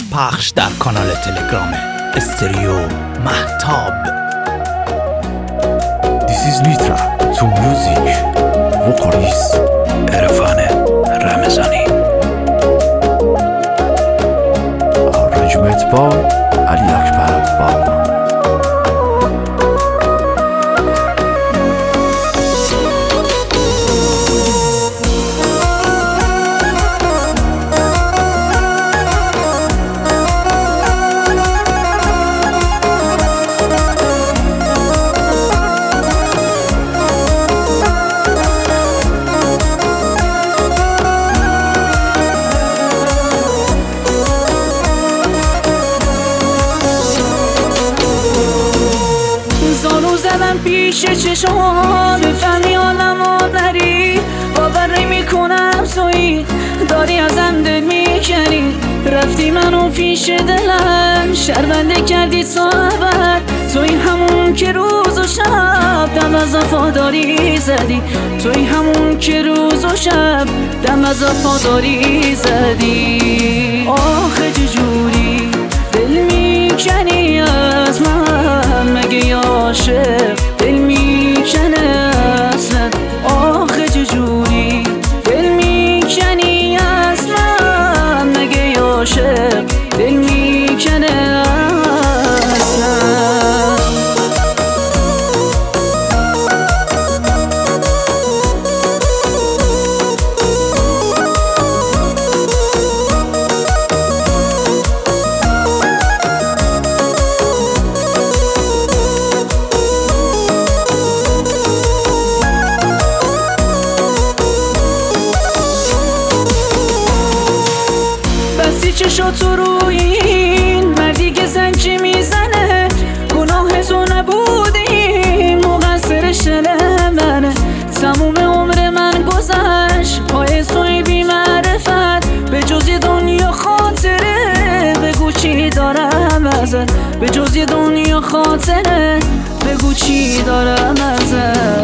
پخش در کانال تلگرام استریو مهتاب. This is Nitra to music vocalist عرفان رمضانی. arrangement by Ali Akbar Baba. پیش چشمات بفهمی عالمو داری، باور نمی‌کنم تویی داری ازم دل میکنی. رفتی منو پیش دلم شرمنده کردی تو ابد، توی همون که روز و شب دم از وفاداری زدی، توی همون که روز و شب دم از وفاداری زدی. آخه چجوری دل میکنی از من، مگه عاشق دل میکنه اصلا؟ آخه چجوری دل میکنی از من، مگه عاشق دل میکنه اصلا؟ چشا تو روی این مردی که زنجی میزنه، گناه تو نبودی مقصرش منه. تموم عمر من گذشت پای توی بی معرفت، به جز یه دنیا خاطره بگو چی دارم ازت، به جز یه دنیا خاطره بگو چی دارم ازت.